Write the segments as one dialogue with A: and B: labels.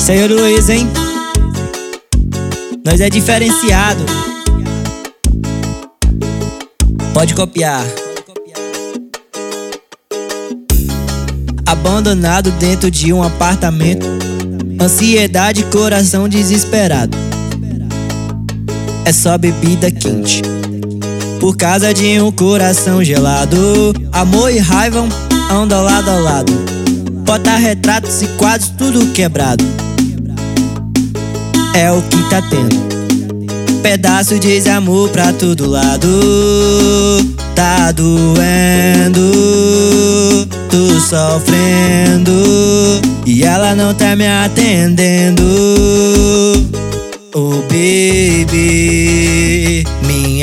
A: Senhor Luiz, hein? Nós é diferenciado. Pode copiar. Abandonado dentro de um apartamento, ansiedade, coração desesperado. É só bebida quente por causa de um coração gelado. Amor e raiva andam lado a lado, porta-retratos e quadros tudo quebrado. É o que tá tendo, pedaço de desamor pra todo lado. Tá doendo, tô sofrendo e ela não tá me atendendo. Oh baby, me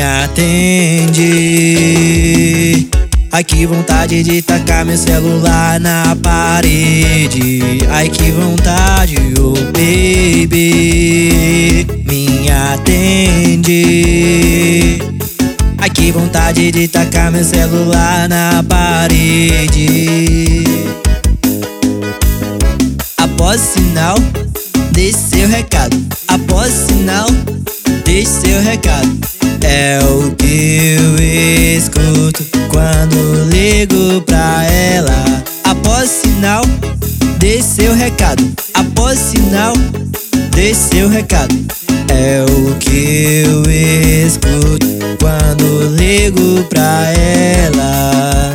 A: atende. Ai que vontade de tacar meu celular na parede. Ai que vontade, oh baby, me atende. Ai que vontade de tacar meu celular na parede. Após o sinal, deixe seu recado. Após o sinal, deixe seu recado. É o que eu escuto quando ligo pra ela. Após o sinal, deixe seu recado. Após o sinal, deixe seu recado. É o que eu escuto quando ligo pra ela.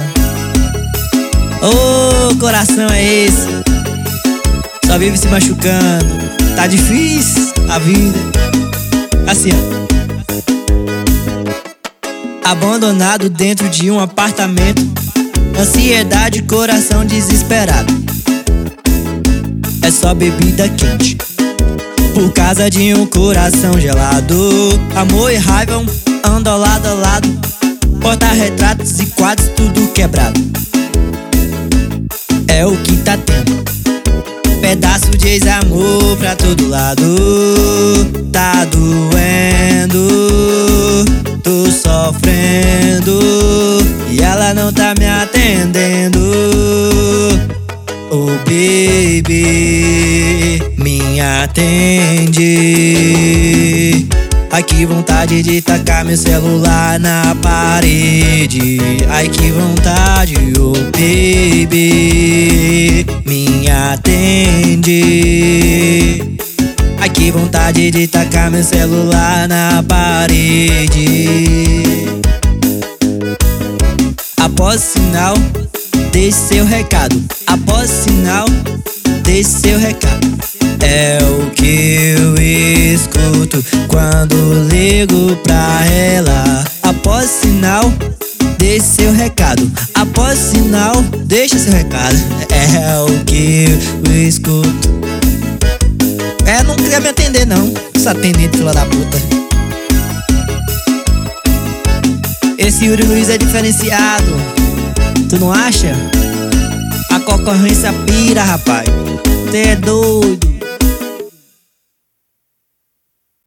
A: Ô, coração é esse? Só vive se machucando. Tá difícil a vida. Assim, ó. Abandonado dentro de um apartamento, ansiedade, coração desesperado. É só bebida quente por causa de um coração gelado. Amor e raiva andam lado a lado, porta-retratos e quadros tudo quebrado. É o que tá tendo, pedaço de desamor pra todo lado. Tá doendo, tô sofrendo e ela não tá me atendendo. Oh baby, me atende. Ai que vontade de tacar meu celular na parede. Ai que vontade, oh baby, me atende. Ai que vontade de tacar meu celular na parede. Após o sinal, deixe seu recado. Após o sinal, deixe seu recado. É o que eu escuto quando ligo pra ela. Após o sinal, deixe seu recado. Após o sinal, deixe seu recado. É o que eu escuto. Não queria me atender não, essa atendente filha da puta. Esse Yuri Luiz é diferenciado, tu não acha? A concorrência pira, rapaz. Cê é doido.